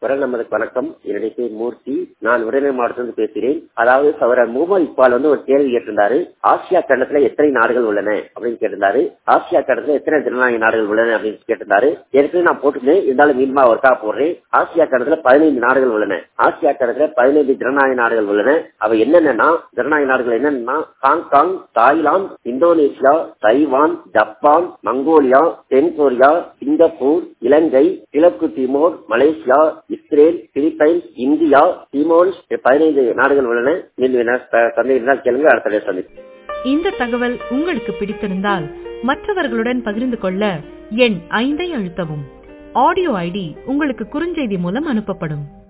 குரல் நம்மளுக்கு வணக்கம். என்னுடைய பேர் மூர்த்தி. நான் உடனே மாவட்டத்திலிருந்து பேசுகிறேன். அதாவது சகோதரர் முகமது இக்பால் ஒரு கேள்வி கேட்டிருந்தாரு. ஆசியா கண்டத்துல எத்தனை நாடுகள் உள்ளன அப்படின்னு கேட்டிருந்தாரு. ஆசியா கண்டத்துல எத்தனை ஜனநாயக நாடுகள் உள்ளன அப்படின்னு கேட்டிருந்தாரு. ஏற்கனவே நான் போட்டுருந்தேன், இருந்தாலும் மீண்டும் ஒருக்கா போடுறேன். ஆசியா கண்டத்துல 15 நாடுகள் உள்ளன. ஆசியா கண்டத்துல 15 ஜனநாயக நாடுகள் உள்ளன. அவை என்னென்னா, ஜனநாயக நாடுகள் என்னன்னா Hong Kong, Thailand, Indonesia, Taiwan, Japan, Mongolia, தென்கொரியா, சிங்கப்பூர், இலங்கை, கிழக்கு Timor, Malaysia, Israel, Philippines, India, Timor 15 நாடுகள் உள்ளன. சந்தேகம் கேளுங்க, அடுத்த சந்திப்பு. இந்த தகவல் உங்களுக்கு பிடித்திருந்தால் மற்றவர்களுடன் பகிர்ந்து கொள்ள எண் 5 அழுத்தவும். ஆடியோ ஐடி உங்களுக்கு குறுஞ்செய்தி மூலம் அனுப்பப்படும்.